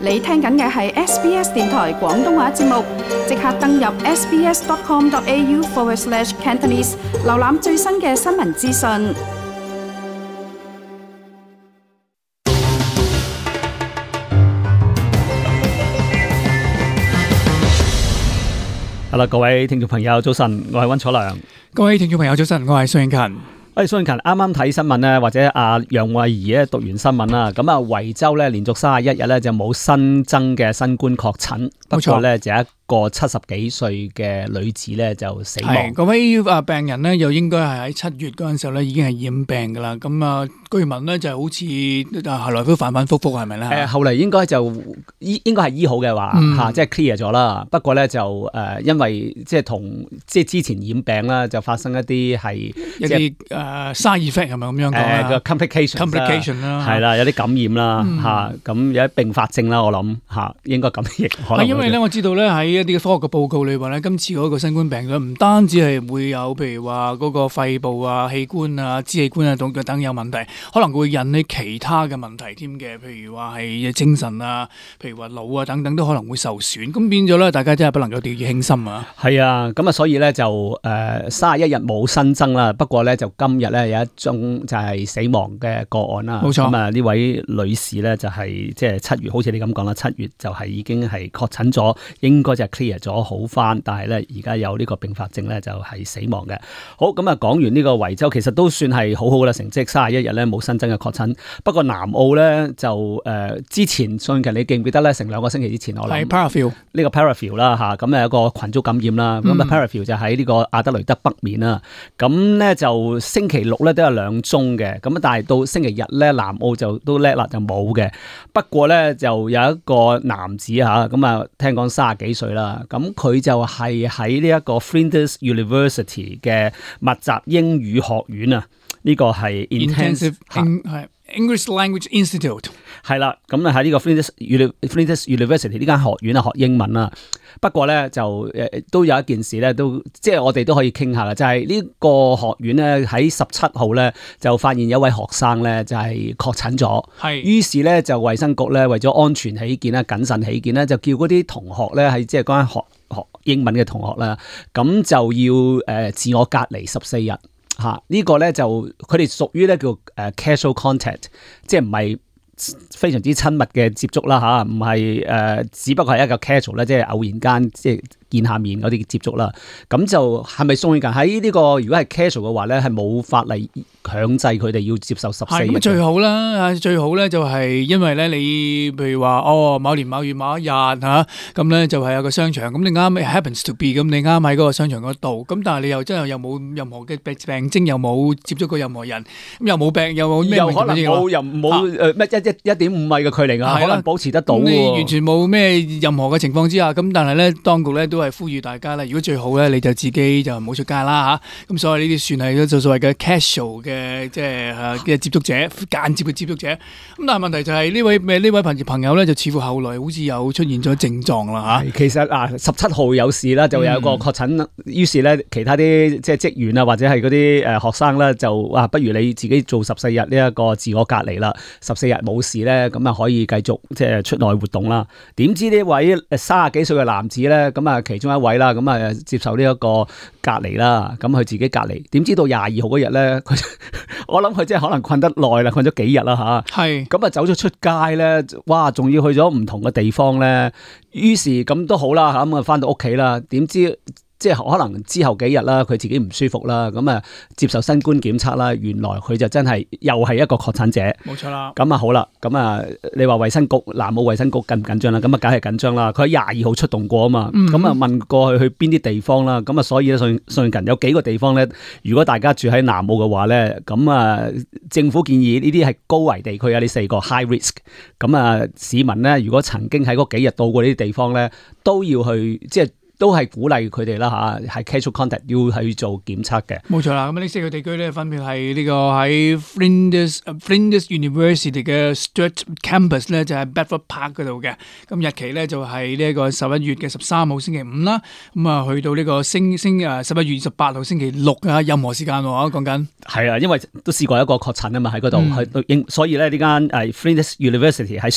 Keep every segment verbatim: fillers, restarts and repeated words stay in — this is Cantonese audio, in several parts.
你聽緊嘅係 S B S 電台廣東話節目，即刻登入 sbs.com.au forward slash Cantonese， 瀏覽最新嘅新聞資訊。 好啦，各位聽眾朋友，早晨，我係溫楚良。 各位聽眾朋友，早晨，我係蘇永勤。 喂，蘇永勤，啱啱睇新聞咧，或者阿楊慧儀咧讀完新聞啦，咁啊，維州咧連續三十一日咧就冇新增嘅新冠確診，不過咧就一個七十幾歲嘅女子咧就死亡。 嗰位啊病人咧又應該係喺七月嗰陣時候咧已經係染病噶啦，咁啊據聞咧就好似啊後來都反反复复係咪咧？ 誒，後嚟應該就醫應該係醫好嘅話吓，即係 clear 咗啦。不過咧就誒，因為即係同即係之前染病啦，就發生一啲係一啲誒 side effect 係咪咁樣講啊？ 誒個 complication，complication 啦， 係啦，有啲感染啦吓，咁有啲併發症啦，我諗吓應該咁譯。 係因為咧，我知道咧喺一啲科學嘅報告裏邊咧，今次嗰個新冠病毒唔單止係會有，譬如話嗰個肺部啊、器官啊、支氣管啊等等有問題，可能會引起其他嘅問題添嘅，譬如話係精神啊，譬如話腦啊等等都可能會受損。咁變咗咧，大家真係不能夠掉以輕心啊！係啊，咁啊，所以咧就誒三十一日冇新增啦。不過咧就今日咧有一宗就係死亡嘅個案啦。 冇錯。 咁啊呢位女士咧就係即係七月，好似你咁講啦，七月就係已經係確診咗，應該就係 clear 咗好翻，但係咧而家有呢個併發症咧就係死亡嘅。好，咁啊講完呢個維州，其實都算係好好嘅成績，三十一日咧冇新增嘅確診。不過南澳咧就誒、呃、之前最近你記唔記得咧？成兩個星期之前我諗係 Parafield 呢個 Parafield 啦吓，咁啊有一個群組感染啦。咁啊 Parafield 就喺呢個阿德雷德北面啦。咁咧就星期六咧都有兩宗嘅，咁但係到星期日咧南澳就都叻啦，就冇嘅。不過咧就有一個男子吓，咁啊聽講三十幾歲啦，咁佢就係喺呢一個 Flinders University 嘅密集英語學院啊，呢、這個係 Intensive English Language Institute 係啦，咁啊喺呢個 Flinders Flinders University 呢間學院啊學英文啦。不過咧就誒都有一件事咧，都即係我哋都可以傾下嘅，就係、是、呢個學院咧喺十七號咧就發現有一位學生咧就係確診咗，係於是咧就衛生局咧為咗安全起見啦、謹慎起見咧，就叫嗰啲同學咧喺即係嗰間學學英文嘅同學啦，咁就要誒自我隔離十四日嚇。呢個咧就佢哋屬於咧叫誒 casual contact， 即係唔係非常之親密嘅接觸啦嚇，唔係誒，只不過係一個 casual 咧，即係偶然間即係見下面嗰啲接觸啦。咁就係咪宋永勤喺呢個如果係 casual 嘅話咧，係冇法例強制佢哋要接受十四日？ 係咁最好啦，最好咧就係因為咧你譬如話哦某年某月某一日嚇，咁咧就係有個商場，咁你啱 happens to be 咁你啱喺嗰個商場嗰度，咁但係你又真係又冇任何嘅病病徵，又冇接觸過任何人，咁又冇病又冇咩， 又可能冇又冇誒咩一一一點五米嘅距離啊，可能保持得到。 你完全冇咩任何嘅情況之下，咁但係咧當局咧都係呼籲大家咧，如果最好咧你就自己就唔好出街啦嚇。咁所以呢啲算係一種所謂嘅 casual 嘅即係嘅接觸者，間接嘅接觸者。咁但係問題就係呢位咩呢位朋朋友咧，就似乎後來好似有出現咗症狀啦嚇。 其實啊，十七號有事啦，就有一個確診，嗯、於是咧其他啲即係職員啊，或者係嗰啲誒學生咧，就啊不如你自己做十四日呢一個自我隔離啦，十四日冇事咧，咁啊可以繼續即係出內活動啦。點知呢位三十幾歲嘅男子咧，咁啊其中一位啦，咁啊接受呢一個隔離啦，咁佢自己隔離。點知到廿二號嗰日咧，佢我諗佢即係可能困得耐啦，困咗幾日啦吓。係咁啊，走咗出街咧，哇，仲要去咗唔同嘅地方咧。於是咁都好啦，咁啊翻到屋企啦。點知即係可能之後幾日啦，佢自己唔舒服啦，咁啊接受新冠檢測啦，原來佢就真係又係一個確診者。冇錯啦。咁啊好啦，咁啊你話衛生局南澳衛生局緊唔緊張啦？咁啊梗係緊張啦。佢喺廿二號出動過啊嘛，咁啊、嗯、問過去去邊啲地方啦。咁啊所以咧，最最近有幾個地方咧，如果大家住喺南澳嘅話咧，咁啊政府建議呢啲係高危地區啊，呢四個 high risk。咁啊市民咧，如果曾經喺嗰幾日到過呢啲地方咧，都要去即係。都係鼓勵佢哋啦嚇，係 casual contact 要去做檢測嘅。冇錯啦，咁呢四個地區咧分別係呢個喺 Flinders Flinders University 嘅 Sturt Campus 咧，就係 Bedford Park 嗰度嘅。咁日期咧就係呢一個十一月嘅十三號星期五啦。咁啊去到呢個星星啊十一月二十八號星期六啊，任何時間喎講緊。係啊，因為都試過一個確診啊嘛喺嗰度，去、嗯、所以咧呢間誒 Flinders University 喺 Sturt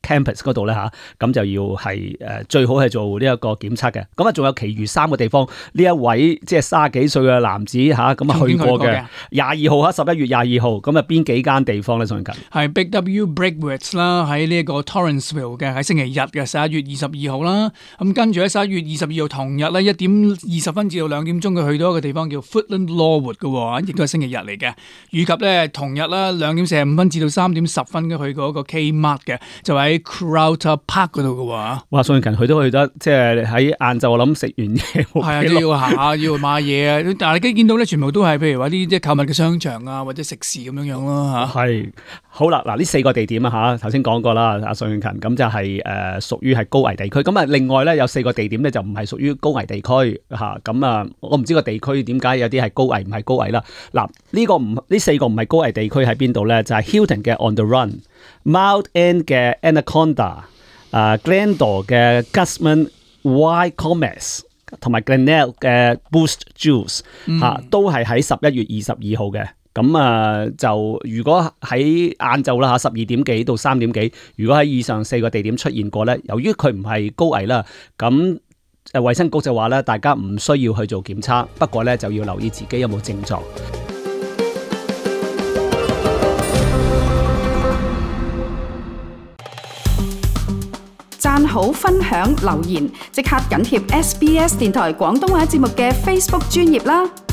campus 嗰度咧嚇，咁就要係誒最好係做呢一個檢測嘅。咁啊，仲有其餘三個地方，呢一位即係卅幾歲嘅男子嚇，咁啊去過嘅廿二號嚇，十一月廿二號，咁啊邊幾間地方咧？宋慶勤係 Big W Brickworks 啦，喺呢一個 Torrensville 嘅，喺星期日嘅十一月二十二號啦。咁跟住喺十一月二十二號同日咧，一點二十分至到兩點鐘，佢去到一個地方叫 Footland Lawwood 嘅，亦都係星期日嚟嘅。以及咧同日啦，兩點四十五分至到三點十分嘅去過一個 Kmart 嘅，就喺 Crowther Park 嗰度嘅。哇！ 宋慶勤佢都去得，即係喺晏晝我諗食完嘢， 係啊，都要行下，要買嘢啊。但係你見到咧，全部都係譬如話啲即係購物嘅商場啊，或者食肆咁樣樣咯嚇。係好啦，嗱呢四個地點啊嚇，頭先講過啦，阿宋慶勤咁就係、是、誒、呃、屬於係高危地區。咁啊，另外咧有四個地點咧就唔係屬於高危地區嚇。咁啊，我唔知個地區點解有啲係高危唔係高危啦。嗱呢個唔呢四個唔係高危地區喺邊度咧？就係、是、Hilton 嘅 On the Run、Mount End 嘅 Anaconda、呃、Glendale 嘅 Gusman Y Commerce 同埋 Glenelg 嘅 Boost Juice 嚇、嗯，都係喺十一月二十二號嘅。咁啊，就如果喺晏晝啦嚇，十二點幾到三點幾，如果喺以上四個地點出現過咧，由於佢唔係高危啦，咁誒衛生局就話咧，大家唔需要去做檢測，不過咧就要留意自己有冇症狀。 讚好、分享、留言，即刻緊貼 S B S 電台廣東話節目嘅 Facebook 專頁啦！